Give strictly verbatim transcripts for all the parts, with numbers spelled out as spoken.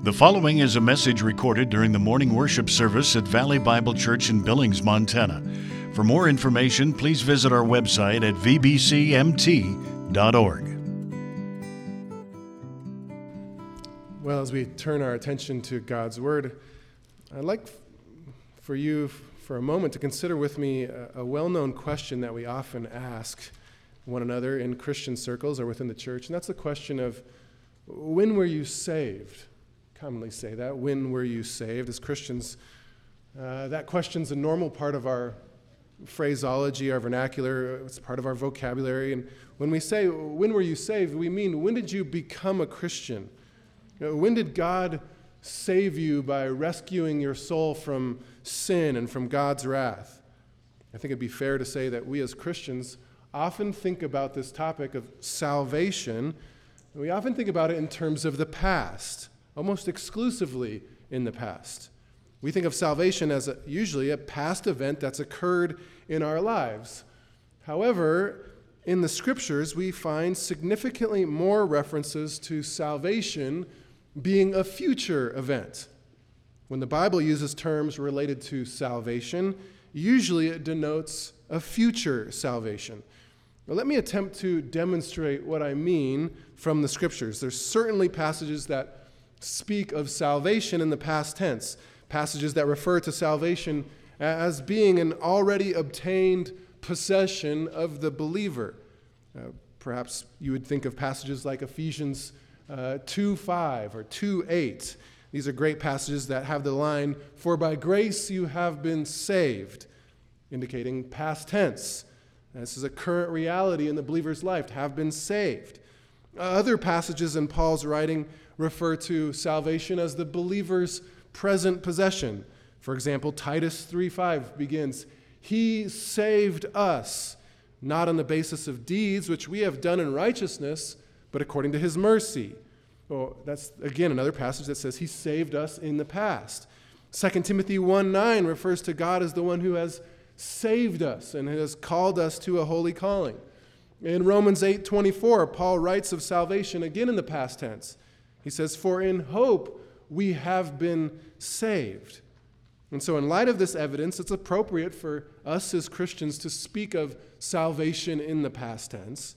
The following is a message recorded during the morning worship service at Valley Bible Church in Billings, Montana. For more information, please visit our website at v b c m t dot org. Well, as we turn our attention to God's Word, I'd like for you for a moment to consider with me a, a well-known question that we often ask one another in Christian circles or within the church, and that's the question of, when were you saved? Commonly say that, when were you saved? As Christians, uh, that question's a normal part of our phraseology, our vernacular. It's part of our vocabulary. And when we say, when were you saved, we mean, when did you become a Christian? You know, when did God save you by rescuing your soul from sin and from God's wrath? I think it'd be fair to say that we as Christians often think about this topic of salvation, and we often think about it in terms of the past, almost exclusively in the past. We think of salvation as a, usually a past event that's occurred in our lives. However, in the Scriptures, we find significantly more references to salvation being a future event. When the Bible uses terms related to salvation, usually it denotes a future salvation. Now, let me attempt to demonstrate what I mean from the Scriptures. There's certainly passages that speak of salvation in the past tense, passages that refer to salvation as being an already obtained possession of the believer. Uh, perhaps you would think of passages like Ephesians uh, two five or two eight. These are great passages that have the line, "For by grace you have been saved," indicating past tense. This is a current reality in the believer's life, to have been saved. Other passages in Paul's writing refer to salvation as the believer's present possession. For example, Titus three five begins, "He saved us, not on the basis of deeds which we have done in righteousness, but according to his mercy." Well, that's, again, another passage that says he saved us in the past. Second Timothy one nine refers to God as the one who has saved us and has called us to a holy calling. In Romans eight twenty-four, Paul writes of salvation again in the past tense. He says, "For in hope we have been saved." And so in light of this evidence, it's appropriate for us as Christians to speak of salvation in the past tense.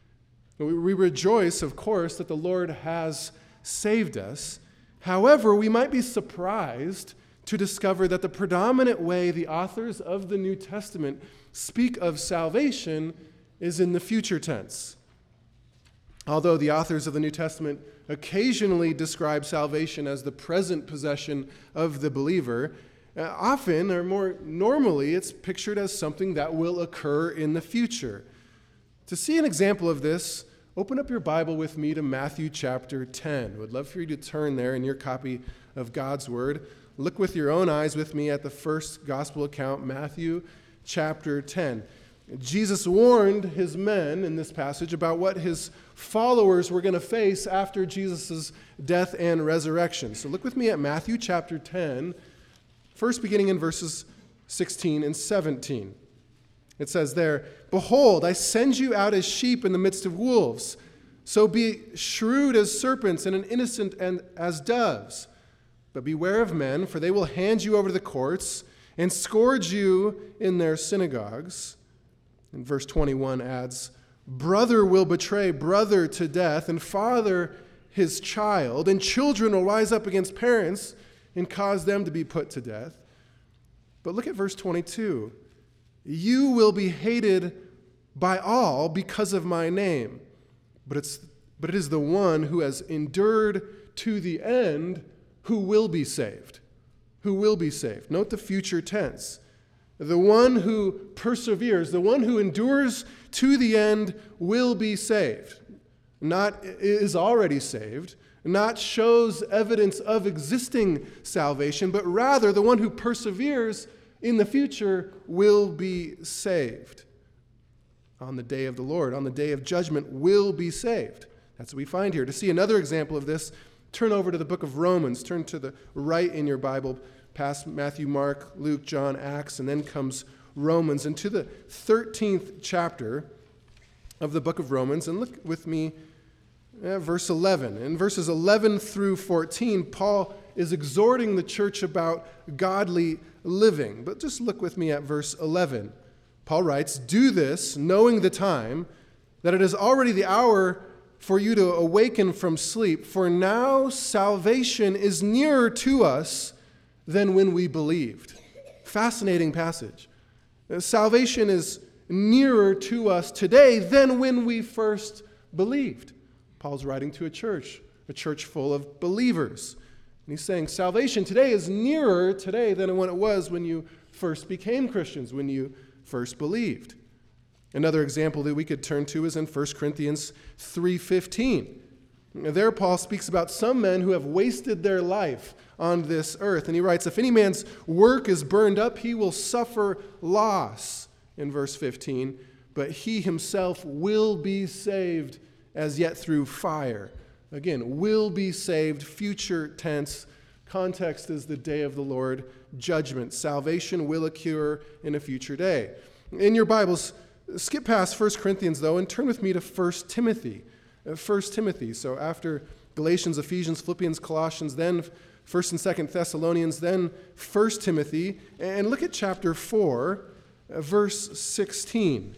We rejoice, of course, that the Lord has saved us. However, we might be surprised to discover that the predominant way the authors of the New Testament speak of salvation is in the future tense. Although the authors of the New Testament occasionally describe salvation as the present possession of the believer, uh, often, or more normally, it's pictured as something that will occur in the future. To see an example of this, open up your Bible with me to Matthew chapter ten. I would love for you to turn there in your copy of God's Word. Look with your own eyes with me at the first gospel account, Matthew chapter ten. Jesus warned his men in this passage about what his followers were going to face after Jesus' death and resurrection. So look with me at Matthew chapter ten, first beginning in verses sixteen and seventeen. It says there, "Behold, I send you out as sheep in the midst of wolves. So be shrewd as serpents and innocent and as doves. But beware of men, for they will hand you over to the courts and scourge you in their synagogues." And verse twenty-one adds, "Brother will betray brother to death, and father his child, and children will rise up against parents and cause them to be put to death." But look at verse twenty-two. "You will be hated by all because of my name, but it's but it is the one who has endured to the end who will be saved." Who will be saved. Note the future tense. The one who perseveres, the one who endures to the end will be saved. Not is already saved, not shows evidence of existing salvation, but rather the one who perseveres in the future will be saved. On the day of the Lord, on the day of judgment, will be saved. That's what we find here. To see another example of this, turn over to the book of Romans. Turn to the right in your Bible, past Matthew, Mark, Luke, John, Acts, and then comes Romans, and to the thirteenth chapter of the book of Romans. And look with me Uh, verse eleven. In verses eleven through fourteen, Paul is exhorting the church about godly living. But just look with me at verse eleven. Paul writes, "Do this, knowing the time, that it is already the hour for you to awaken from sleep, for now salvation is nearer to us than when we believed." Fascinating passage. Salvation is nearer to us today than when we first believed. Paul's writing to a church, a church full of believers. And he's saying salvation today is nearer today than when it was when you first became Christians, when you first believed. Another example that we could turn to is in First Corinthians three fifteen. There Paul speaks about some men who have wasted their life on this earth. And he writes, "If any man's work is burned up, he will suffer loss," in verse fifteen, "but he himself will be saved as yet through fire." Again, will be saved, future tense. Context is the day of the Lord, judgment. Salvation will occur in a future day. In your Bibles, skip past First Corinthians, though, and turn with me to First Timothy. First Timothy. So after Galatians, Ephesians, Philippians, Colossians, then First and Second Thessalonians, then First Timothy. And look at chapter four, verse sixteen.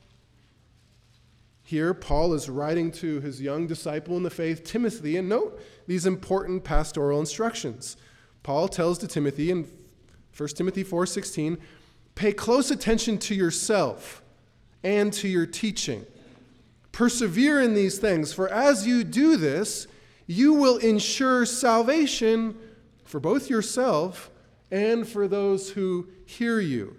Here, Paul is writing to his young disciple in the faith, Timothy, and note these important pastoral instructions. Paul tells to Timothy in First Timothy four sixteen, "Pay close attention to yourself and to your teaching. Persevere in these things, for as you do this, you will ensure salvation for both yourself and for those who hear you."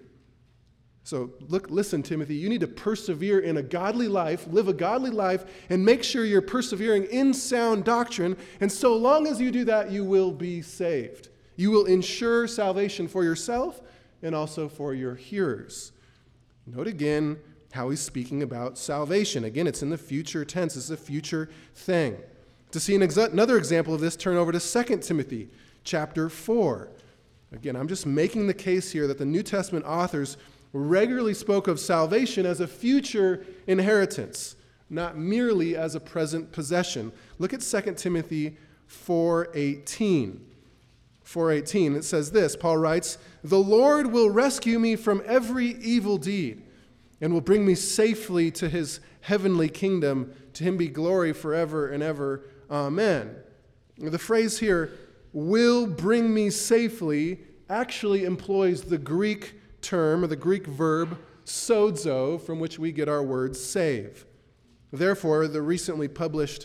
So look, listen, Timothy, you need to persevere in a godly life, live a godly life, and make sure you're persevering in sound doctrine. And so long as you do that, you will be saved. You will ensure salvation for yourself and also for your hearers. Note again how he's speaking about salvation. Again, it's in the future tense. It's a future thing. To see an exa- another example of this, turn over to Second Timothy chapter four. Again, I'm just making the case here that the New Testament authors regularly spoke of salvation as a future inheritance, not merely as a present possession. Look at Second Timothy four eighteen. four eighteen, it says this, Paul writes, "The Lord will rescue me from every evil deed and will bring me safely to his heavenly kingdom. To him be glory forever and ever. Amen." The phrase here, "will bring me safely," actually employs the Greek term, or the Greek verb, sozo, from which we get our word save. Therefore, the recently published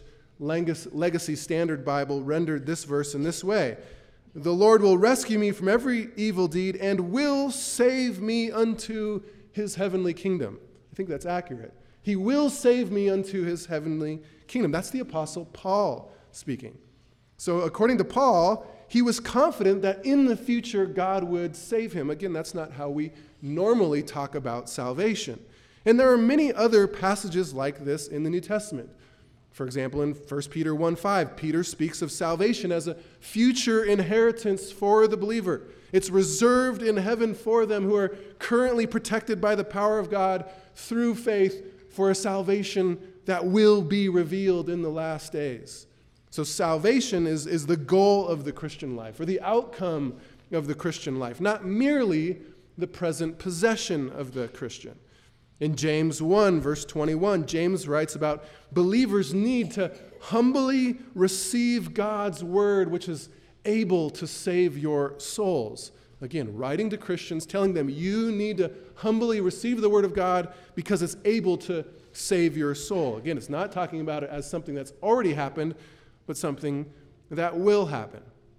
Legacy Standard Bible rendered this verse in this way: "The Lord will rescue me from every evil deed and will save me unto his heavenly kingdom." I think that's accurate. He will save me unto his heavenly kingdom. That's the Apostle Paul speaking. So according to Paul, he was confident that in the future God would save him. Again, that's not how we normally talk about salvation. And there are many other passages like this in the New Testament. For example, in First Peter one five, Peter speaks of salvation as a future inheritance for the believer. It's reserved in heaven for them who are currently protected by the power of God through faith for a salvation that will be revealed in the last days. So salvation is, is the goal of the Christian life, or the outcome of the Christian life, not merely the present possession of the Christian. In James one, verse twenty-one, James writes about believers' need to humbly receive God's word, which is able to save your souls. Again, writing to Christians, telling them you need to humbly receive the word of God because it's able to save your soul. Again, it's not talking about it as something that's already happened, but something that will happen.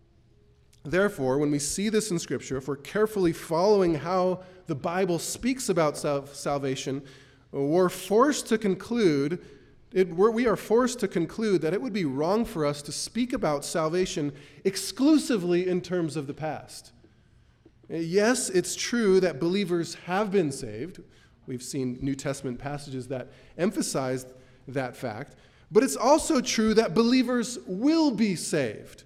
Therefore, when we see this in Scripture, if we're carefully following how the Bible speaks about sal- salvation, we're forced to conclude, it, we're, we are forced to conclude that it would be wrong for us to speak about salvation exclusively in terms of the past. Yes, it's true that believers have been saved. We've seen New Testament passages that emphasize that fact. But it's also true that believers will be saved.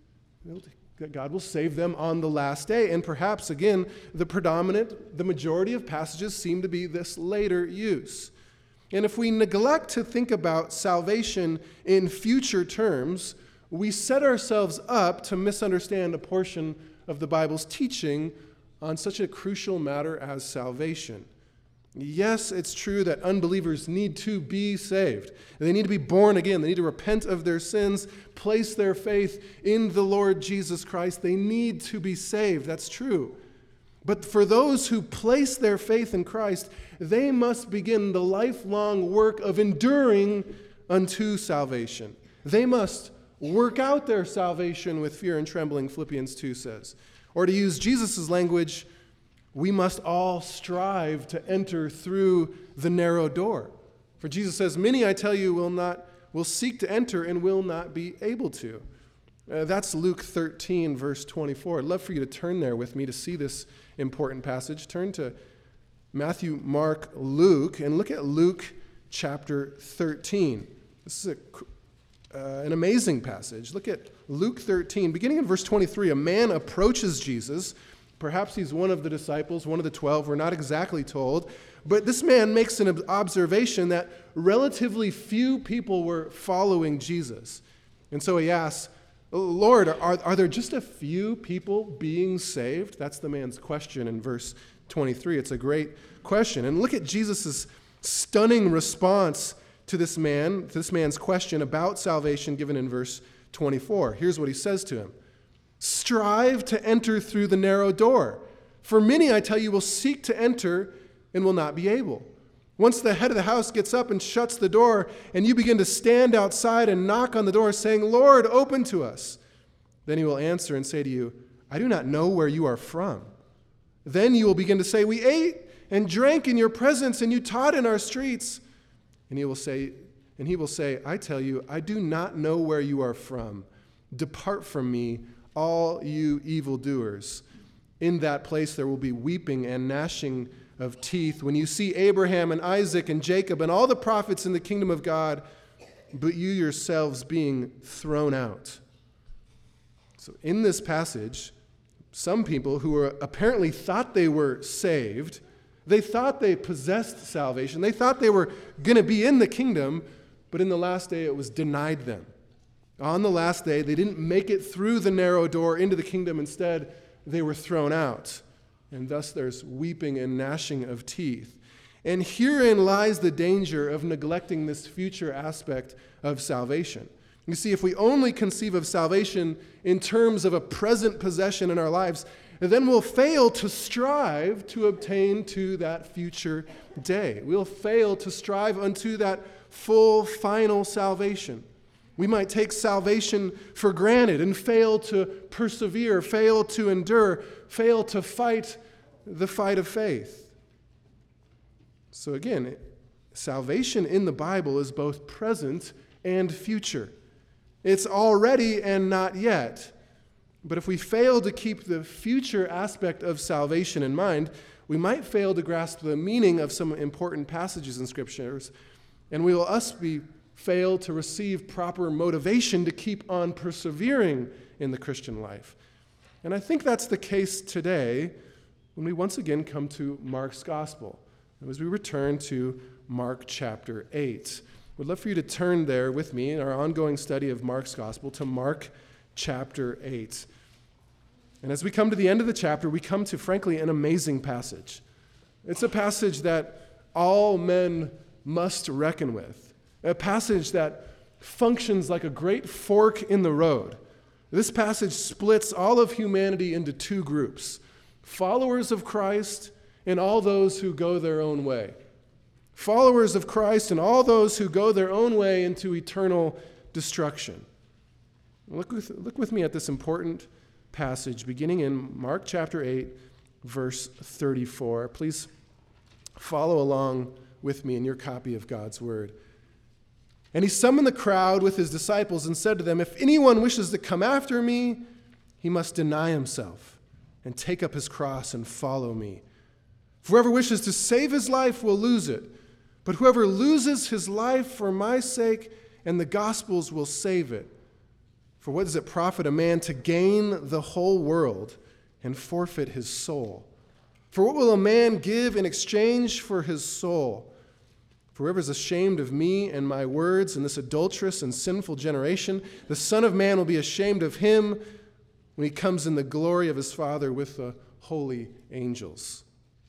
That God will save them on the last day. And perhaps, again, the predominant, the majority of passages seem to be this later use. And if we neglect to think about salvation in future terms, we set ourselves up to misunderstand a portion of the Bible's teaching on such a crucial matter as salvation. Yes, it's true that unbelievers need to be saved. They need to be born again. They need to repent of their sins, place their faith in the Lord Jesus Christ. They need to be saved. That's true. But for those who place their faith in Christ, they must begin the lifelong work of enduring unto salvation. They must work out their salvation with fear and trembling, Philippians two says. Or to use Jesus' language, we must all strive to enter through the narrow door. For Jesus says, many, I tell you, will not will seek to enter and will not be able to. Uh, that's Luke thirteen, verse twenty-four. I'd love for you to turn there with me to see this important passage. Turn to Matthew, Mark, Luke, and look at Luke chapter thirteen. This is a, uh, an amazing passage. Look at Luke thirteen, beginning in verse twenty-three. A man approaches Jesus. Perhaps he's one of the disciples, one of the twelve. We're not exactly told. But this man makes an observation that relatively few people were following Jesus. And so he asks, Lord, are, are there just a few people being saved? That's the man's question in verse twenty-three. It's a great question. And look at Jesus' stunning response to this man, to this man's question about salvation given in verse twenty-four. Here's what he says to him. Strive to enter through the narrow door. For many, I tell you, will seek to enter and will not be able. Once the head of the house gets up and shuts the door, and you begin to stand outside and knock on the door, saying, Lord, open to us, then he will answer and say to you, I do not know where you are from. Then you will begin to say, we ate and drank in your presence, and you taught in our streets. And he will say, and he will say, I tell you, I do not know where you are from. Depart from me, all you evildoers. In that place there will be weeping and gnashing of teeth when you see Abraham and Isaac and Jacob and all the prophets in the kingdom of God, but you yourselves being thrown out. So in this passage, some people who were apparently thought they were saved, they thought they possessed salvation, they thought they were going to be in the kingdom, but in the last day it was denied them. On the last day, they didn't make it through the narrow door into the kingdom. Instead, they were thrown out. And thus there's weeping and gnashing of teeth. And herein lies the danger of neglecting this future aspect of salvation. You see, if we only conceive of salvation in terms of a present possession in our lives, then we'll fail to strive to obtain to that future day. We'll fail to strive unto that full, final salvation. We might take salvation for granted and fail to persevere, fail to endure, fail to fight the fight of faith. So again, salvation in the Bible is both present and future. It's already and not yet. But if we fail to keep the future aspect of salvation in mind, we might fail to grasp the meaning of some important passages in Scriptures, and we will thus be fail to receive proper motivation to keep on persevering in the Christian life. And I think that's the case today when we once again come to Mark's Gospel, as we return to Mark chapter eight. We'd love for you to turn there with me in our ongoing study of Mark's Gospel to Mark chapter eight. And as we come to the end of the chapter, we come to, frankly, an amazing passage. It's a passage that all men must reckon with. A passage that functions like a great fork in the road. This passage splits all of humanity into two groups: followers of Christ and all those who go their own way. Followers of Christ and all those who go their own way into eternal destruction. Look with, look with me at this important passage beginning in Mark chapter eight, verse thirty-four. Please follow along with me in your copy of God's Word. And he summoned the crowd with his disciples and said to them, if anyone wishes to come after me, he must deny himself and take up his cross and follow me. For whoever wishes to save his life will lose it, but whoever loses his life for my sake and the gospel's will save it. For what does it profit a man to gain the whole world and forfeit his soul? For what will a man give in exchange for his soul? For whoever is ashamed of me and my words in this adulterous and sinful generation, the Son of Man will be ashamed of him when he comes in the glory of his Father with the holy angels.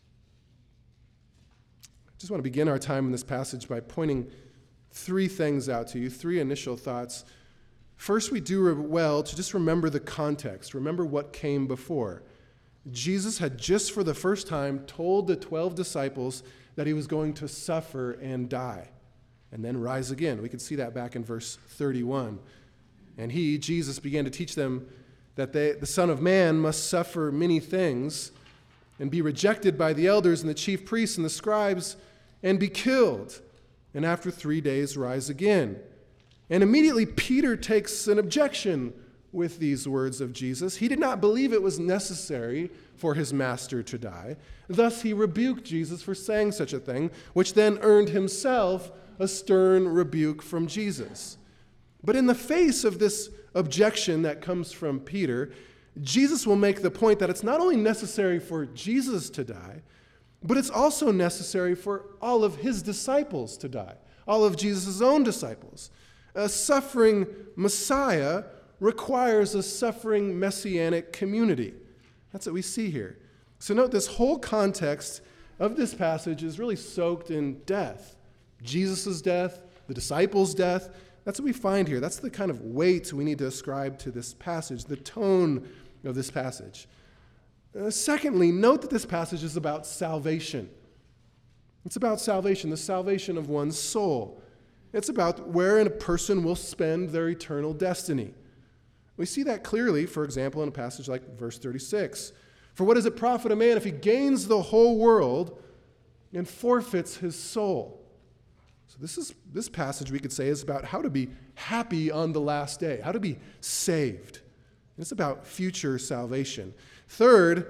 I just want to begin our time in this passage by pointing three things out to you, three initial thoughts. First, we do well to just remember the context, remember what came before. Jesus had just for the first time told the twelve disciples that he was going to suffer and die and then rise again. We can see that back in verse thirty-one. And he, Jesus, began to teach them that they, the Son of Man must suffer many things and be rejected by the elders and the chief priests and the scribes and be killed, and after three days rise again. And immediately Peter takes an objection with these words of Jesus. He did not believe it was necessary for his master to die. Thus he rebuked Jesus for saying such a thing, which then earned himself a stern rebuke from Jesus. But in the face of this objection that comes from Peter, Jesus will make the point that it's not only necessary for Jesus to die, but it's also necessary for all of his disciples to die, all of Jesus' own disciples. A suffering Messiah requires a suffering messianic community. That's what we see here. So note this whole context of this passage is really soaked in death. Jesus' death, the disciples' death. That's what we find here. That's the kind of weight we need to ascribe to this passage, the tone of this passage. Uh, secondly, note that this passage is about salvation. It's about salvation, the salvation of one's soul. It's about where a person will spend their eternal destiny. We see that clearly, for example, in a passage like verse thirty-six. For what does it profit a man if he gains the whole world and forfeits his soul? So this is this passage, we could say, is about how to be happy on the last day, how to be saved. It's about future salvation. Third,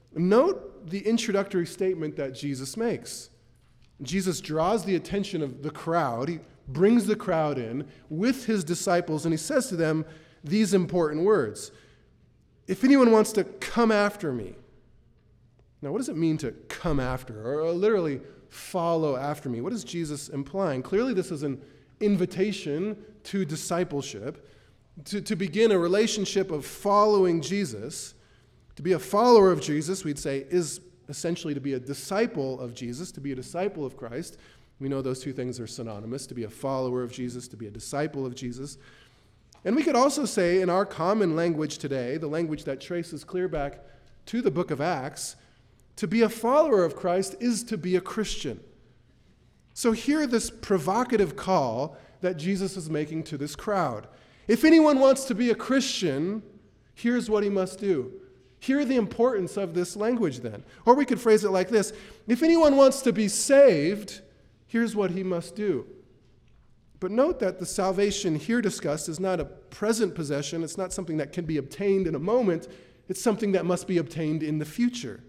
note the introductory statement that Jesus makes. Jesus draws the attention of the crowd. He brings the crowd in with his disciples, and he says to them these important words. If anyone wants to come after me. Now, what does it mean to come after, or literally follow after me? What is Jesus implying? Clearly, this is an invitation to discipleship, to, to begin a relationship of following Jesus. To be a follower of Jesus, we'd say, is essentially to be a disciple of Jesus, to be a disciple of Christ. We know those two things are synonymous, to be a follower of Jesus, to be a disciple of Jesus. And we could also say in our common language today, the language that traces clear back to the book of Acts, to be a follower of Christ is to be a Christian. So hear this provocative call that Jesus is making to this crowd. If anyone wants to be a Christian, here's what he must do. Hear the importance of this language then. Or we could phrase it like this. If anyone wants to be saved, here's what he must do. But note that the salvation here discussed is not a present possession. It's not something that can be obtained in a moment. It's something that must be obtained in the future.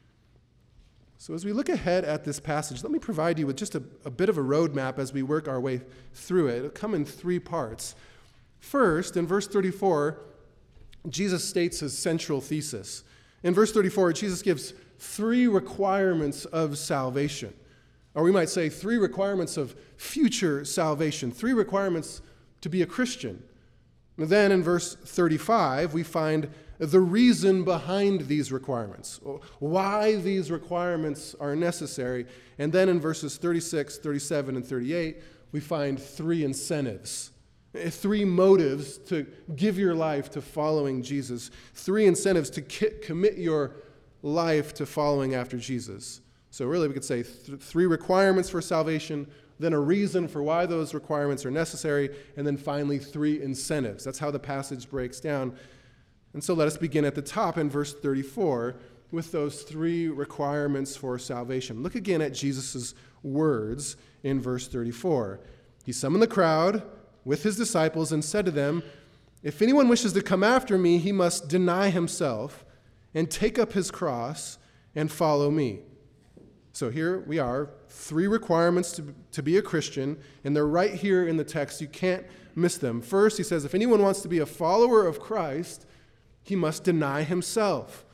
So as we look ahead at this passage, let me provide you with just a, a bit of a roadmap as we work our way through it. It'll come in three parts. First, in verse thirty-four, Jesus states his central thesis. In verse thirty-four, Jesus gives three requirements of salvation. Or we might say three requirements of future salvation, three requirements to be a Christian. And then in verse thirty-five, we find the reason behind these requirements, why these requirements are necessary. And then in verses thirty-six, thirty-seven, and thirty-eight, we find three incentives, three motives to give your life to following Jesus, three incentives to commit your life to following after Jesus. So really we could say th- three requirements for salvation, then a reason for why those requirements are necessary, and then finally three incentives. That's how the passage breaks down. And so let us begin at the top in verse thirty-four with those three requirements for salvation. Look again at Jesus' words in verse thirty-four. He summoned the crowd with his disciples and said to them, "If anyone wishes to come after me, he must deny himself and take up his cross and follow me." So here we are, three requirements to, to be a Christian, and they're right here in the text. You can't miss them. First, he says, if anyone wants to be a follower of Christ, he must deny himself.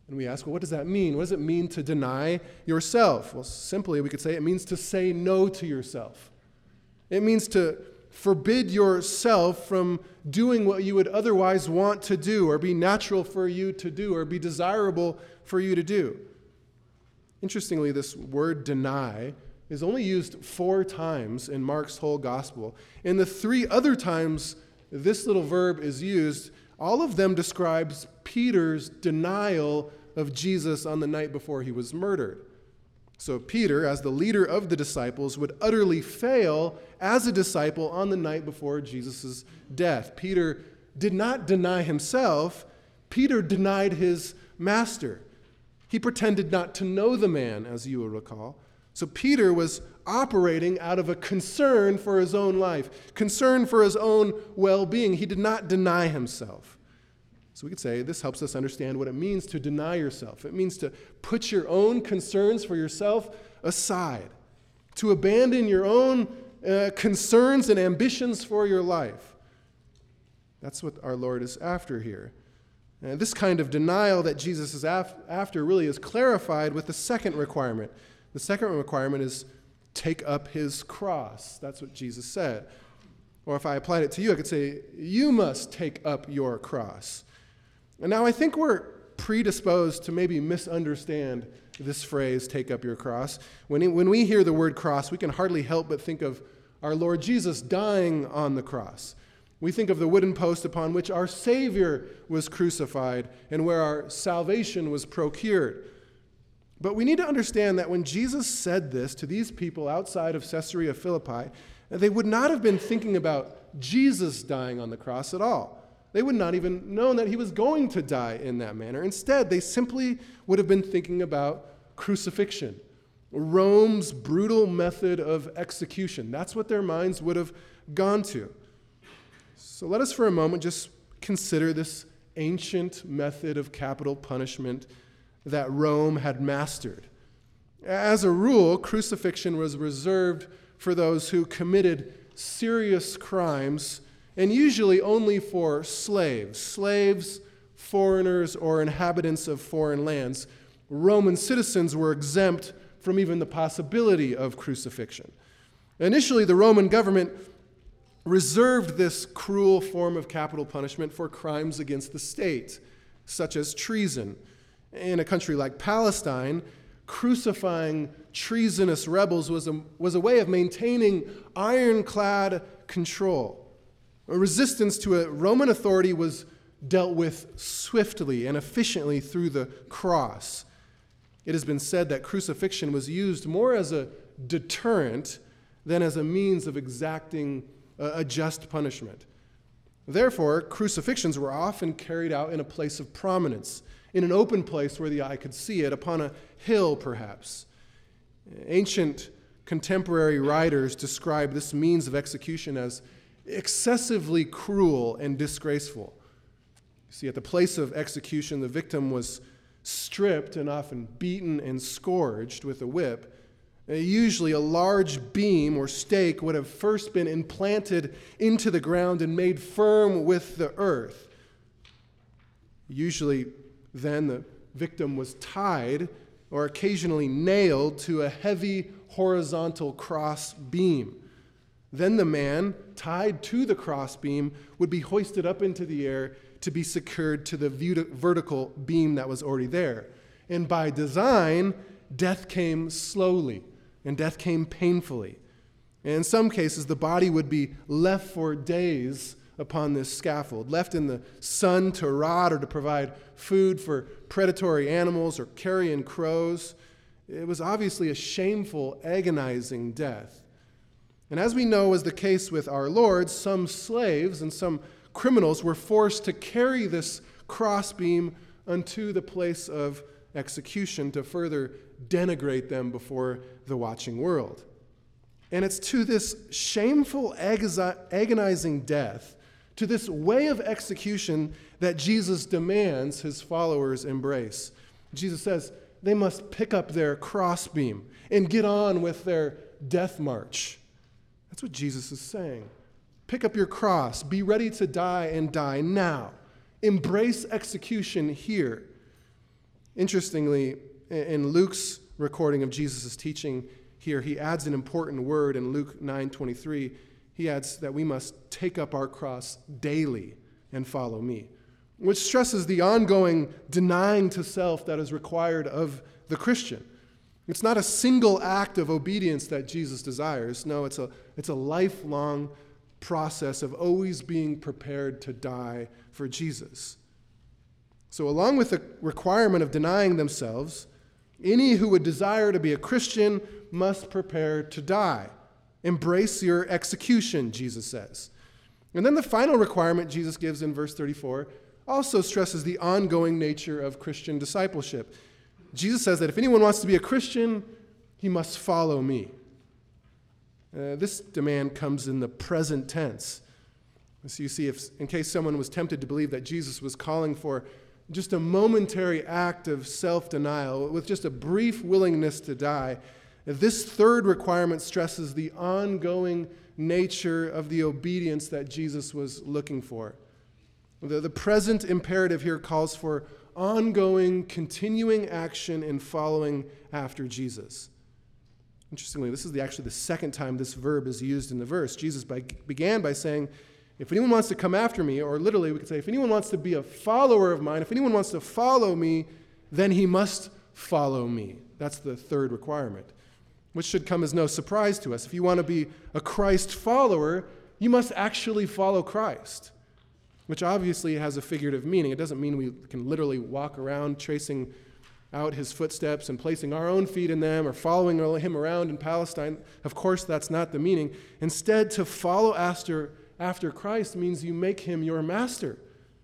And we ask, well, what does that mean? What does it mean to deny yourself? Well, simply, we could say it means to say no to yourself. It means to forbid yourself from doing what you would otherwise want to do, or be natural for you to do, or be desirable for you to do. Interestingly, this word deny is only used four times in Mark's whole gospel. And the three other times this little verb is used, all of them describes Peter's denial of Jesus on the night before he was murdered. So Peter, as the leader of the disciples, would utterly fail as a disciple on the night before Jesus' death. Peter did not deny himself. Peter denied his master. He pretended not to know the man, as you will recall. So Peter was operating out of a concern for his own life, concern for his own well-being. He did not deny himself. So we could say this helps us understand what it means to deny yourself. It means to put your own concerns for yourself aside, to abandon your own uh, concerns and ambitions for your life. That's what our Lord is after here. And this kind of denial that Jesus is af- after really is clarified with the second requirement. The second requirement is take up his cross. That's what Jesus said. Or if I applied it to you, I could say, you must take up your cross. And now I think we're predisposed to maybe misunderstand this phrase, take up your cross. When, it, when we hear the word cross, we can hardly help but think of our Lord Jesus dying on the cross. We think of the wooden post upon which our Savior was crucified and where our salvation was procured. But we need to understand that when Jesus said this to these people outside of Caesarea Philippi, they would not have been thinking about Jesus dying on the cross at all. They would not even known that he was going to die in that manner. Instead, they simply would have been thinking about crucifixion, Rome's brutal method of execution. That's what their minds would have gone to. So let us for a moment just consider this ancient method of capital punishment that Rome had mastered. As a rule, crucifixion was reserved for those who committed serious crimes, and usually only for slaves, slaves, foreigners, or inhabitants of foreign lands. Roman citizens were exempt from even the possibility of crucifixion. Initially, the Roman government reserved this cruel form of capital punishment for crimes against the state, such as treason. In a country like Palestine, crucifying treasonous rebels was a, was a way of maintaining ironclad control. A resistance to a Roman authority was dealt with swiftly and efficiently through the cross. It has been said that crucifixion was used more as a deterrent than as a means of exacting a just punishment. Therefore, crucifixions were often carried out in a place of prominence, in an open place where the eye could see it, upon a hill perhaps. Ancient contemporary writers describe this means of execution as excessively cruel and disgraceful. You see, at the place of execution, the victim was stripped and often beaten and scourged with a whip. Uh, usually a large beam or stake would have first been implanted into the ground and made firm with the earth. Usually then the victim was tied or occasionally nailed to a heavy horizontal cross beam. Then the man, tied to the crossbeam, would be hoisted up into the air to be secured to the vertical beam that was already there. And by design, death came slowly, and death came painfully. And in some cases, the body would be left for days upon this scaffold, left in the sun to rot or to provide food for predatory animals or carrion crows. It was obviously a shameful, agonizing death. And as we know was the case with our Lord, some slaves and some criminals were forced to carry this crossbeam unto the place of execution to further denigrate them before the watching world. And it's to this shameful, agonizing death, to this way of execution that Jesus demands his followers embrace. Jesus says they must pick up their crossbeam and get on with their death march. That's what Jesus is saying. Pick up your cross. Be ready to die and die now. Embrace execution here. Interestingly, in Luke's recording of Jesus' teaching here, he adds an important word in Luke nine twenty-three. He adds that we must take up our cross daily and follow me, which stresses the ongoing denying to self that is required of the Christian. It's not a single act of obedience that Jesus desires. No, it's a, it's a lifelong process of always being prepared to die for Jesus. So along with the requirement of denying themselves, any who would desire to be a Christian must prepare to die. Embrace your execution, Jesus says. And then the final requirement Jesus gives in verse thirty-four also stresses the ongoing nature of Christian discipleship. Jesus says that if anyone wants to be a Christian, he must follow me. Uh, this demand comes in the present tense. So you see, if in case someone was tempted to believe that Jesus was calling for just a momentary act of self-denial with just a brief willingness to die, this third requirement stresses the ongoing nature of the obedience that Jesus was looking for. The, the present imperative here calls for ongoing, continuing action in following after Jesus. Interestingly, this is the, actually the second time this verb is used in the verse. Jesus by, began by saying, if anyone wants to come after me, or literally we could say, if anyone wants to be a follower of mine, if anyone wants to follow me, then he must follow me. That's the third requirement, which should come as no surprise to us. If you want to be a Christ follower, you must actually follow Christ, which obviously has a figurative meaning. It doesn't mean we can literally walk around tracing out his footsteps and placing our own feet in them or following him around in Palestine. Of course, that's not the meaning. Instead, to follow after After Christ means you make him your master.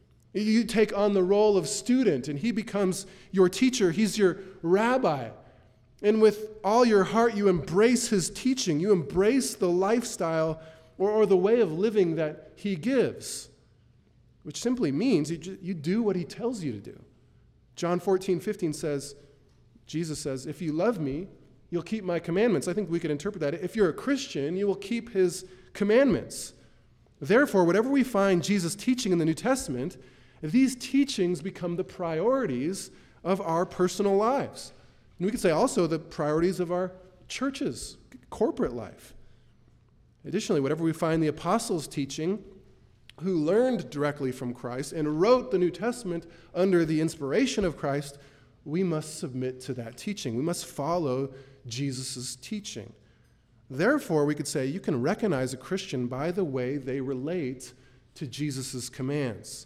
You take on the role of student, and he becomes your teacher. He's your rabbi. And with all your heart, you embrace his teaching. You embrace the lifestyle or, or the way of living that he gives, which simply means you, you do what he tells you to do. John fourteen fifteen says, Jesus says, if you love me, you'll keep my commandments. I think we could interpret that. If you're a Christian, you will keep his commandments. Therefore, whatever we find Jesus teaching in the New Testament, these teachings become the priorities of our personal lives. And we could say also the priorities of our church's corporate life. Additionally, whatever we find the apostles teaching, who learned directly from Christ and wrote the New Testament under the inspiration of Christ, we must submit to that teaching. We must follow Jesus' teaching. Therefore, we could say you can recognize a Christian by the way they relate to Jesus' commands.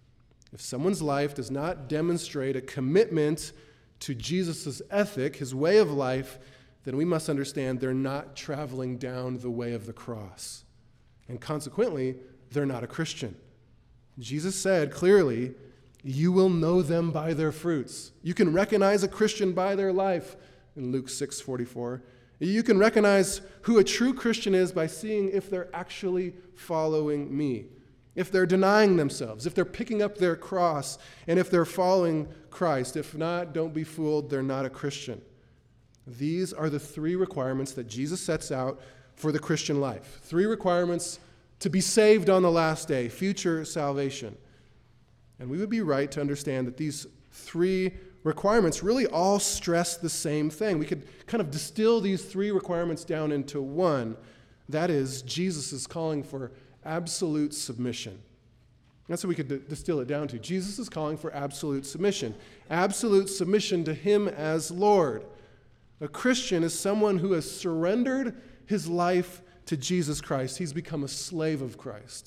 If someone's life does not demonstrate a commitment to Jesus' ethic, his way of life, then we must understand they're not traveling down the way of the cross. And consequently, they're not a Christian. Jesus said clearly, you will know them by their fruits. You can recognize a Christian by their life in Luke six forty-four. You can recognize who a true Christian is by seeing if they're actually following me, if they're denying themselves, if they're picking up their cross, and if they're following Christ. If not, don't be fooled, they're not a Christian. These are the three requirements that Jesus sets out for the Christian life. Three requirements to be saved on the last day, future salvation. And we would be right to understand that these three requirements really all stress the same thing. We could kind of distill these three requirements down into one. That is, Jesus is calling for absolute submission. That's what we could d- distill it down to. Jesus is calling for absolute submission. Absolute submission to him as Lord. A Christian is someone who has surrendered his life to Jesus Christ. He's become a slave of Christ.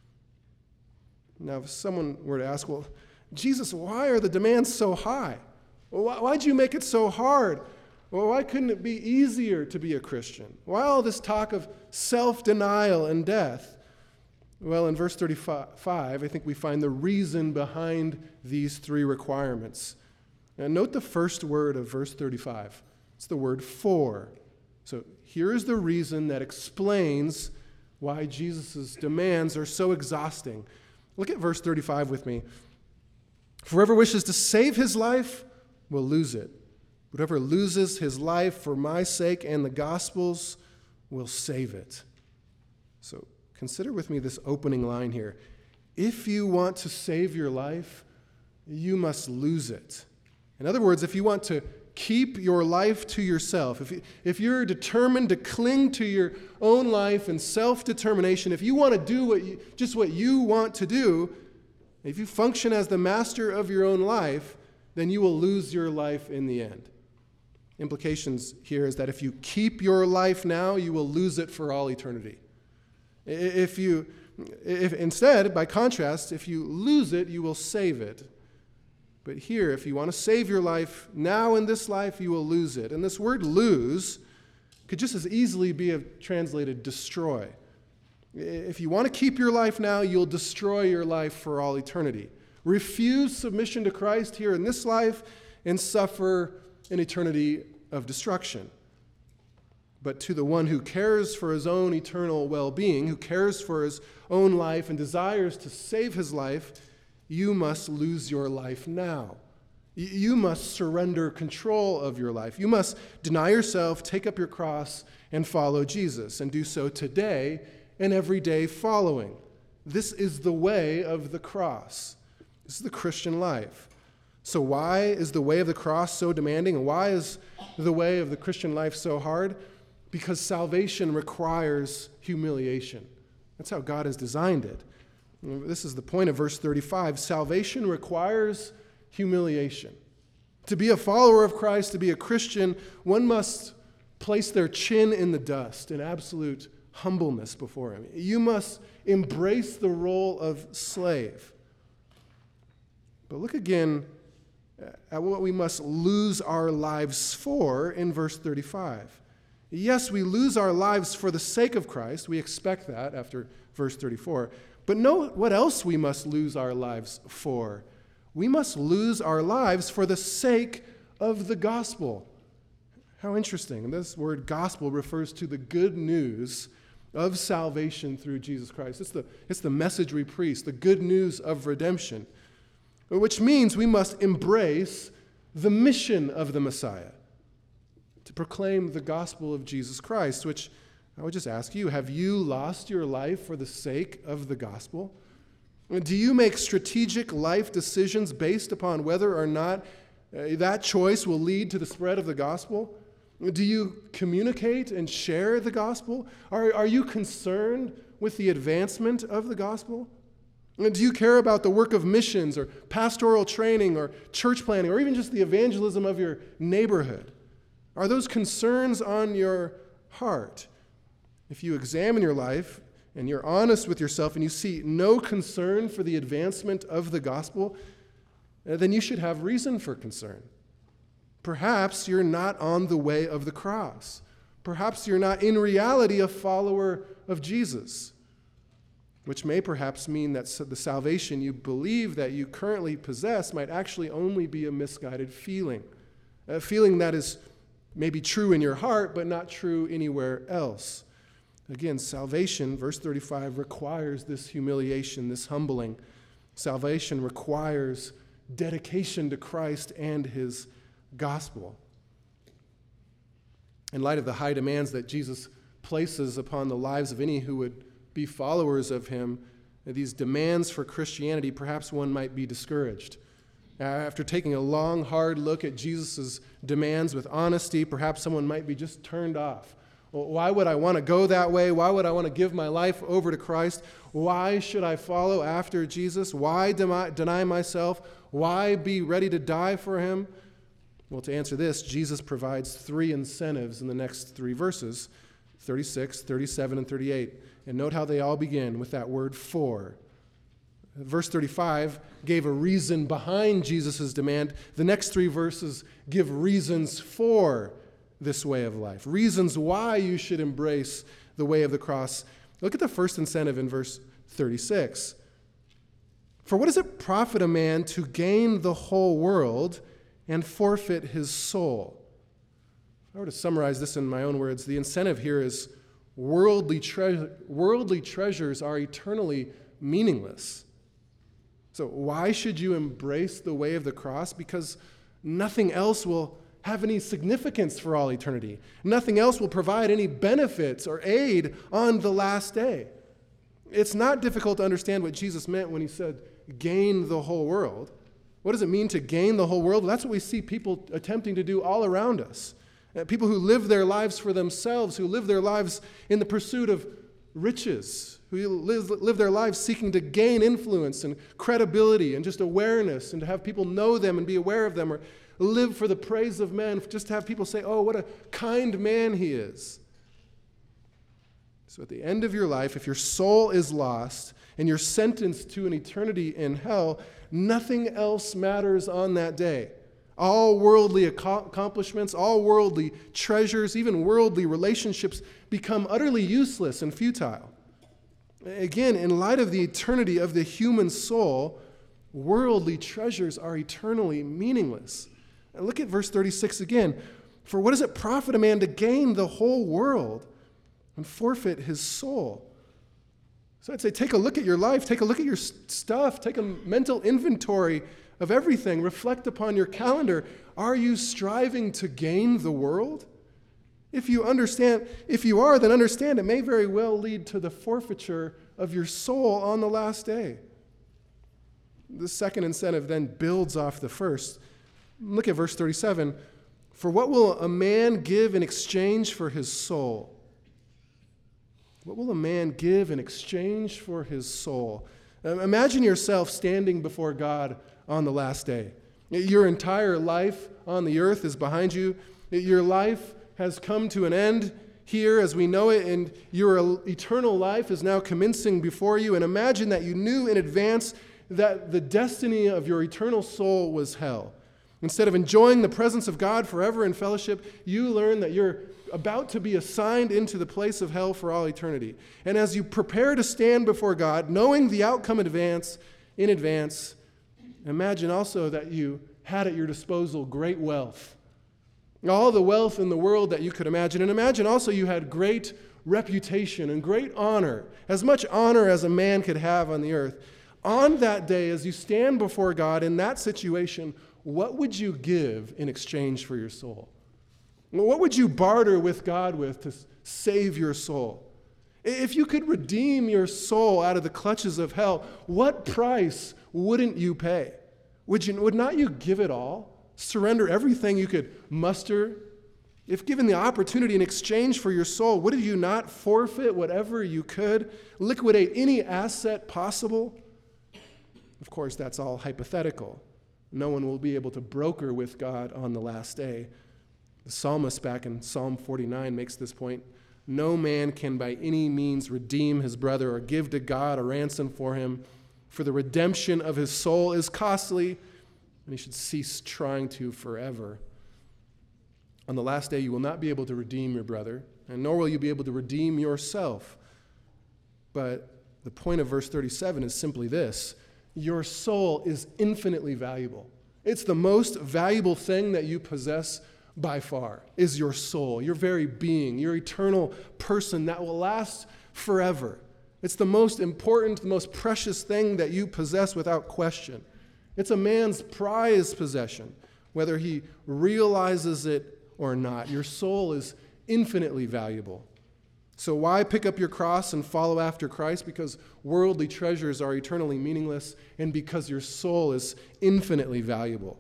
Now, if someone were to ask, well, Jesus, why are the demands so high? Well, why'd you make it so hard? Well, why couldn't it be easier to be a Christian? Why all this talk of self-denial and death? Well, in verse thirty-five, I think we find the reason behind these three requirements. Now, note the first word of verse thirty-five. It's the word for. So here is the reason that explains why Jesus' demands are so exhausting. Look at verse thirty-five with me. For whoever wishes to save his life will lose it. Whoever loses his life for my sake and the gospel's will save it. So consider with me this opening line here. If you want to save your life, you must lose it. In other words, if you want to keep your life to yourself, if, you, if you're determined to cling to your own life and self-determination, if you want to do what you, just what you want to do, if you function as the master of your own life, then you will lose your life in the end. Implications here is that if you keep your life now, you will lose it for all eternity. If you, if instead, by contrast, if you lose it, you will save it. But here, if you want to save your life now in this life, you will lose it. And this word lose could just as easily be translated destroy. If you want to keep your life now, you'll destroy your life for all eternity. Refuse submission to Christ here in this life and suffer an eternity of destruction. But to the one who cares for his own eternal well-being, who cares for his own life and desires to save his life, you must lose your life now. You must surrender control of your life. You must deny yourself, take up your cross, and follow Jesus, and do so today and every day following. This is the way of the cross. This is the Christian life. So why is the way of the cross so demanding, and why is the way of the Christian life so hard? Because salvation requires humiliation. That's how God has designed it. This is the point of verse thirty-five. Salvation requires humiliation. To be a follower of Christ, to be a Christian, one must place their chin in the dust in absolute humbleness before him. You must embrace the role of slave. But look again at what we must lose our lives for in verse thirty-five. Yes, we lose our lives for the sake of Christ. We expect that after verse thirty-four. But note what else we must lose our lives for. We must lose our lives for the sake of the gospel. How interesting. And this word gospel refers to the good news of salvation through Jesus Christ. It's the, it's the message we preach, the good news of redemption, which means we must embrace the mission of the Messiah, to proclaim the gospel of Jesus Christ, which I would just ask you, have you lost your life for the sake of the gospel? Do you make strategic life decisions based upon whether or not uh, that choice will lead to the spread of the gospel? Do you communicate and share the gospel? Are, are you concerned with the advancement of the gospel? Do you care about the work of missions or pastoral training or church planning or even just the evangelism of your neighborhood? Are those concerns on your heart? If you examine your life and you're honest with yourself and you see no concern for the advancement of the gospel, then you should have reason for concern. Perhaps you're not on the way of the cross. Perhaps you're not in reality a follower of Jesus, which may perhaps mean that the salvation you believe that you currently possess might actually only be a misguided feeling, a feeling that is maybe true in your heart but not true anywhere else. Again, salvation, verse thirty-five, requires this humiliation, this humbling. Salvation requires dedication to Christ and his gospel. In light of the high demands that Jesus places upon the lives of any who would be followers of him, these demands for Christianity, perhaps one might be discouraged. After taking a long, hard look at Jesus' demands with honesty, perhaps someone might be just turned off. Well, why would I want to go that way? Why would I want to give my life over to Christ? Why should I follow after Jesus? Why deny myself? Why be ready to die for him? Well, to answer this, Jesus provides three incentives in the next three verses, thirty-six, thirty-seven, and thirty-eight. And note how they all begin with that word for. Verse thirty-five gave a reason behind Jesus' demand. The next three verses give reasons for this way of life, reasons why you should embrace the way of the cross. Look at the first incentive in verse thirty-six. For what does it profit a man to gain the whole world and forfeit his soul? If I were to summarize this in my own words, the incentive here is worldly, tre- worldly treasures are eternally meaningless. So why should you embrace the way of the cross? Because nothing else will have any significance for all eternity. Nothing else will provide any benefits or aid on the last day. It's not difficult to understand what Jesus meant when he said, gain the whole world. What does it mean to gain the whole world? Well, that's what we see people attempting to do all around us. Uh, people who live their lives for themselves, who live their lives in the pursuit of riches, who live, live their lives seeking to gain influence and credibility and just awareness and to have people know them and be aware of them, or live for the praise of men, just to have people say, oh, what a kind man he is. So at the end of your life, if your soul is lost and you're sentenced to an eternity in hell, nothing else matters on that day. All worldly accomplishments, all worldly treasures, even worldly relationships become utterly useless and futile. Again, in light of the eternity of the human soul, worldly treasures are eternally meaningless. And look at verse thirty-six again. For what does it profit a man to gain the whole world and forfeit his soul? So I'd say take a look at your life, take a look at your stuff, take a mental inventory of everything, reflect upon your calendar. Are you striving to gain the world? If you understand, if you are, then understand it may very well lead to the forfeiture of your soul on the last day. The second incentive then builds off the first. Look at verse thirty-seven. For what will a man give in exchange for his soul? What will a man give in exchange for his soul? Um, imagine yourself standing before God on the last day. Your entire life on the earth is behind you. Your life has come to an end here as we know it, and your eternal life is now commencing before you. And imagine that you knew in advance that the destiny of your eternal soul was hell. Instead of enjoying the presence of God forever in fellowship, you learn that you're about to be assigned into the place of hell for all eternity. And as you prepare to stand before God, knowing the outcome in advance, in advance, imagine also that you had at your disposal great wealth. All the wealth in the world that you could imagine. And imagine also you had great reputation and great honor, as much honor as a man could have on the earth. On that day, as you stand before God in that situation, what would you give in exchange for your soul? What would you barter with God with to save your soul? If you could redeem your soul out of the clutches of hell, what price wouldn't you pay? Would you, would not you give it all? Surrender everything you could muster? If given the opportunity in exchange for your soul, would you not forfeit whatever you could? Liquidate any asset possible? Of course, that's all hypothetical. No one will be able to broker with God on the last day. The psalmist back in Psalm forty-nine makes this point. No man can by any means redeem his brother or give to God a ransom for him, for the redemption of his soul is costly, and he should cease trying to forever. On the last day, you will not be able to redeem your brother, and nor will you be able to redeem yourself. But the point of verse thirty-seven is simply this. Your soul is infinitely valuable. It's the most valuable thing that you possess by far, is your soul, your very being, your eternal person that will last forever. It's the most important, the most precious thing that you possess without question. It's a man's prized possession, whether he realizes it or not. Your soul is infinitely valuable. So why pick up your cross and follow after Christ? Because worldly treasures are eternally meaningless, and because your soul is infinitely valuable.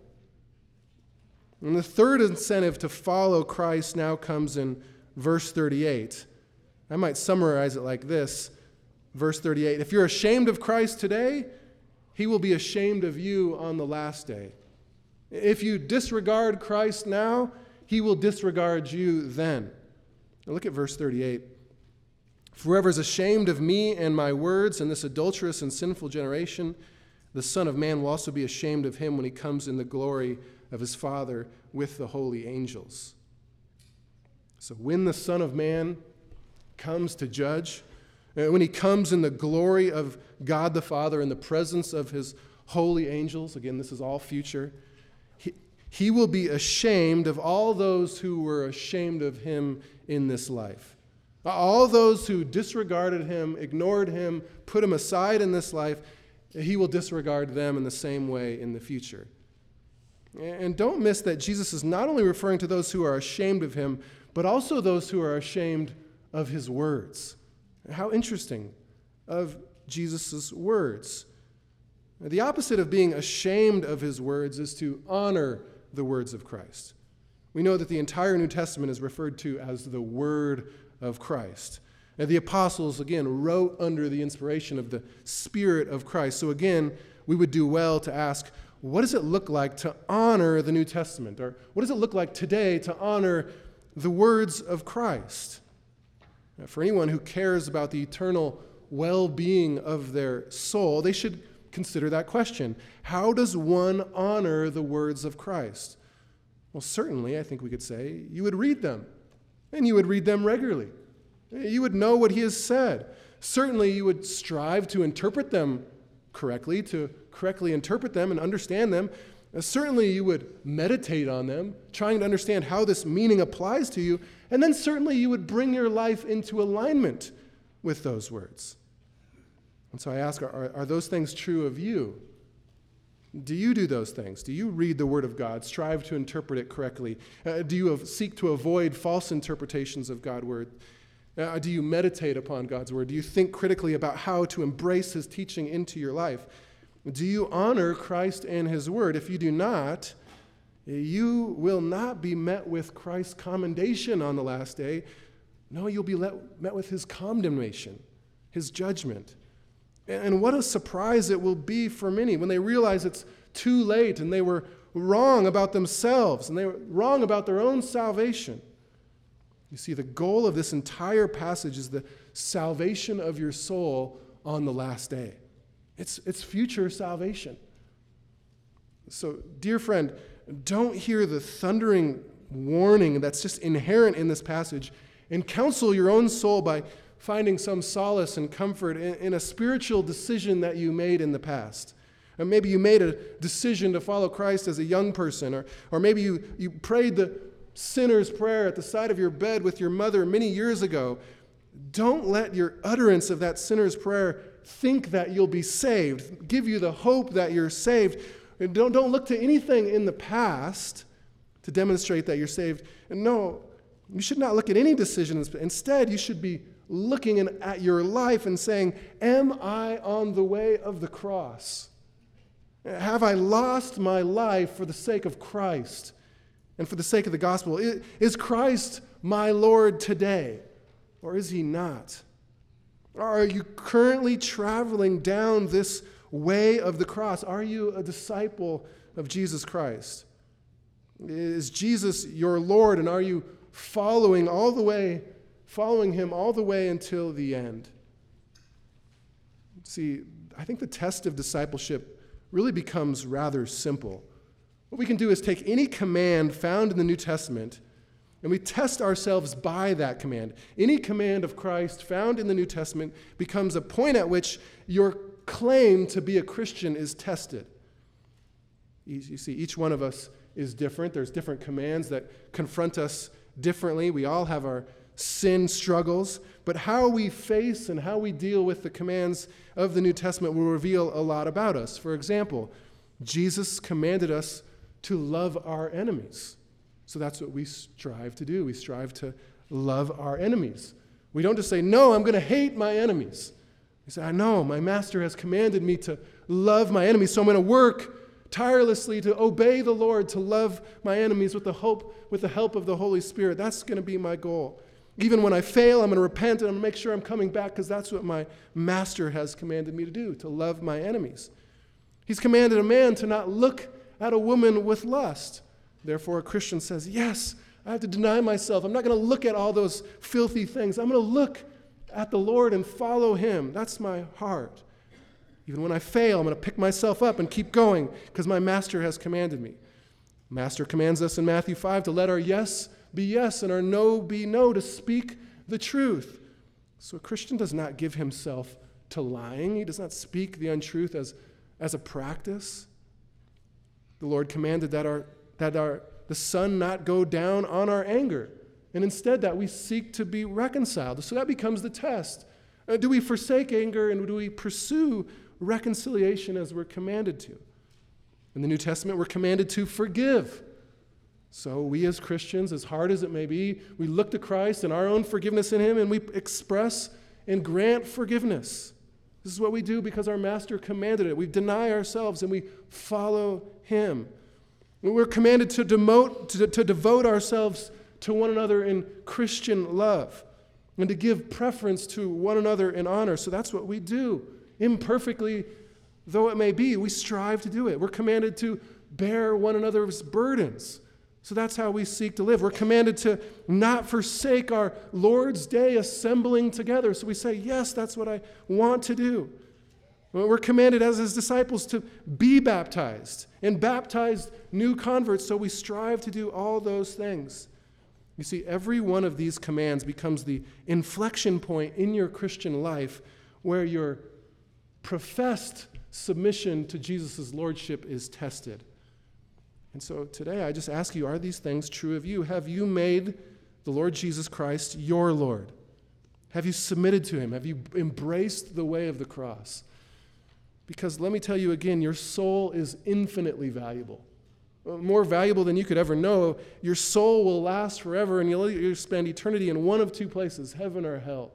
And the third incentive to follow Christ now comes in verse thirty-eight. I might summarize it like this. Verse thirty-eight, if you're ashamed of Christ today, he will be ashamed of you on the last day. If you disregard Christ now, he will disregard you then. Now look at verse thirty-eight. For whoever is ashamed of me and my words in this adulterous and sinful generation, the Son of Man will also be ashamed of him when he comes in the glory of his Father with the holy angels. So when the Son of Man comes to judge, when he comes in the glory of God the Father in the presence of his holy angels, again, this is all future, he, he will be ashamed of all those who were ashamed of him in this life. All those who disregarded him, ignored him, put him aside in this life, he will disregard them in the same way in the future. And don't miss that Jesus is not only referring to those who are ashamed of him, but also those who are ashamed of his words. How interesting, of Jesus' words. The opposite of being ashamed of his words is to honor the words of Christ. We know that the entire New Testament is referred to as the Word of Christ. And the apostles, again, wrote under the inspiration of the Spirit of Christ. So again, we would do well to ask, what does it look like to honor the New Testament? Or what does it look like today to honor the words of Christ? Now, for anyone who cares about the eternal well-being of their soul, they should consider that question. How does one honor the words of Christ? Well, certainly, I think we could say, you would read them, and you would read them regularly. You would know what he has said. Certainly, you would strive to interpret them correctly, to correctly interpret them and understand them. Uh, certainly, you would meditate on them, trying to understand how this meaning applies to you. And then certainly, you would bring your life into alignment with those words. And so I ask, are, are those things true of you? Do you do those things? Do you read the Word of God, strive to interpret it correctly? Uh, do you have, seek to avoid false interpretations of God's Word? Uh, do you meditate upon God's Word? Do you think critically about how to embrace His teaching into your life? Do you honor Christ and His Word? If you do not, you will not be met with Christ's commendation on the last day. No, you'll be let, met with His condemnation, His judgment. And what a surprise it will be for many when they realize it's too late and they were wrong about themselves and they were wrong about their own salvation. You see, the goal of this entire passage is the salvation of your soul on the last day. It's, it's future salvation. So, dear friend, don't hear the thundering warning that's just inherent in this passage and counsel your own soul by finding some solace and comfort in, in a spiritual decision that you made in the past. Or maybe you made a decision to follow Christ as a young person, or, or maybe you, you prayed the sinner's prayer at the side of your bed with your mother many years ago. Don't let your utterance of that sinner's prayer think that you'll be saved, give you the hope that you're saved. And don't, don't look to anything in the past to demonstrate that you're saved. And no, you should not look at any decisions. Instead, you should be looking in, at your life and saying, am I on the way of the cross? Have I lost my life for the sake of Christ and for the sake of the gospel? Is Christ my Lord today, or is he not? Are you currently traveling down this way of the cross? Are you a disciple of Jesus Christ? Is Jesus your Lord, and are you following all the way following him all the way until the end? See, I think the test of discipleship really becomes rather simple. What we can do is take any command found in the New Testament and we test ourselves by that command. Any command of Christ found in the New Testament becomes a point at which your claim to be a Christian is tested. You see, each one of us is different. There's different commands that confront us differently. We all have our sin struggles, but how we face and how we deal with the commands of the New Testament will reveal a lot about us. For example, Jesus commanded us to love our enemies. So that's what we strive to do. We strive to love our enemies. We don't just say, no, I'm going to hate my enemies. We say, I know, my master has commanded me to love my enemies, so I'm going to work tirelessly to obey the Lord, to love my enemies with the hope, with the help of the Holy Spirit. That's going to be my goal. Even when I fail, I'm going to repent and I'm going to make sure I'm coming back because that's what my master has commanded me to do, to love my enemies. He's commanded a man to not look at a woman with lust. Therefore, a Christian says, yes, I have to deny myself. I'm not going to look at all those filthy things. I'm going to look at the Lord and follow him. That's my heart. Even when I fail, I'm going to pick myself up and keep going because my master has commanded me. Master commands us in Matthew five to let our yes be yes and our no be no, to speak the truth. So a Christian does not give himself to lying. He does not speak the untruth as, as a practice. The Lord commanded that our that our the sun not go down on our anger, and instead that we seek to be reconciled. So that becomes the test. Uh, do we forsake anger, and do we pursue reconciliation as we're commanded to? In the New Testament, we're commanded to forgive. So we as Christians, as hard as it may be, we look to Christ and our own forgiveness in him, and we express and grant forgiveness. This is what we do because our Master commanded it. We deny ourselves and we follow him. We're commanded to demote, to, to devote ourselves to one another in Christian love and to give preference to one another in honor. So that's what we do. Imperfectly though it may be, we strive to do it. We're commanded to bear one another's burdens. So that's how we seek to live. We're commanded to not forsake our Lord's Day assembling together. So we say, yes, that's what I want to do. We're commanded as his disciples to be baptized and baptize new converts. So we strive to do all those things. You see, every one of these commands becomes the inflection point in your Christian life where your professed submission to Jesus' lordship is tested. And so today I just ask you, are these things true of you? Have you made the Lord Jesus Christ your Lord? Have you submitted to him? Have you embraced the way of the cross? Because let me tell you again, your soul is infinitely valuable. More valuable than you could ever know. Your soul will last forever, and you'll, you'll spend eternity in one of two places, heaven or hell.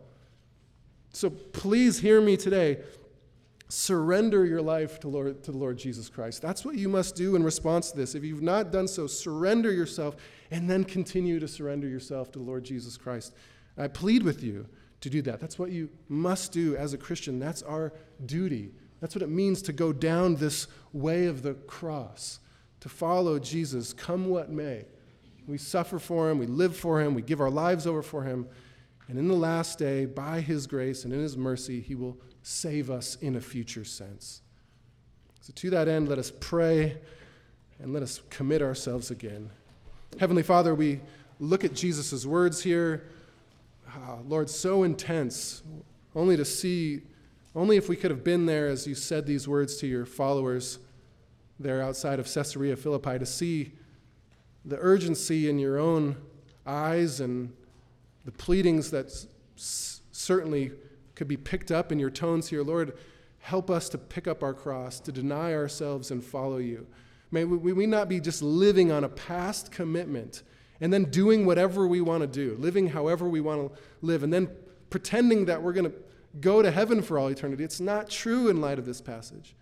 So please hear me today. Surrender your life to, Lord, to the Lord Jesus Christ. That's what you must do in response to this. If you've not done so, surrender yourself and then continue to surrender yourself to the Lord Jesus Christ. I plead with you to do that. That's what you must do as a Christian. That's our duty. That's what it means to go down this way of the cross, to follow Jesus, come what may. We suffer for him, we live for him, we give our lives over for him, and in the last day, by his grace and in his mercy, he will save us in a future sense. So to that end, let us pray and let us commit ourselves again. Heavenly Father, we look at Jesus' words here. Oh, Lord, so intense, only to see, only if we could have been there as you said these words to your followers there outside of Caesarea Philippi, to see the urgency in your own eyes and the pleadings that s- certainly could be picked up in your tones here. Lord, help us to pick up our cross, to deny ourselves and follow you. May we, we not be just living on a past commitment and then doing whatever we want to do, living however we want to live, and then pretending that we're going to go to heaven for all eternity. It's not true in light of this passage.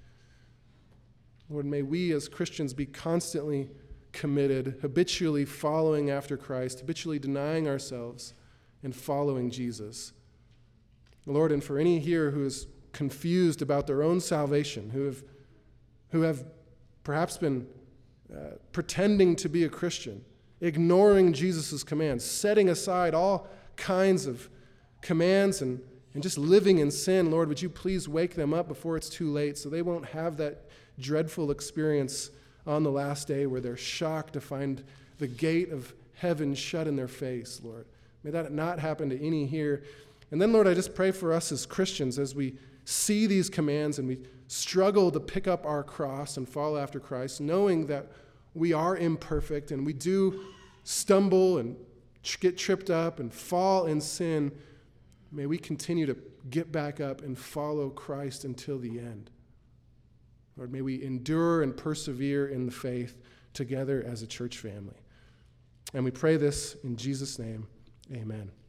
Lord, may we as Christians be constantly committed, habitually following after Christ, habitually denying ourselves and following Jesus. Lord, and for any here who is confused about their own salvation, who have, who have perhaps been uh, pretending to be a Christian, ignoring Jesus' commands, setting aside all kinds of commands and, and just living in sin, Lord, would you please wake them up before it's too late so they won't have that dreadful experience on the last day where they're shocked to find the gate of heaven shut in their face, Lord. May that not happen to any here. And then, Lord, I just pray for us as Christians as we see these commands and we struggle to pick up our cross and follow after Christ, knowing that we are imperfect and we do stumble and get tripped up and fall in sin. May we continue to get back up and follow Christ until the end. Lord, may we endure and persevere in the faith together as a church family. And we pray this in Jesus' name. Amen.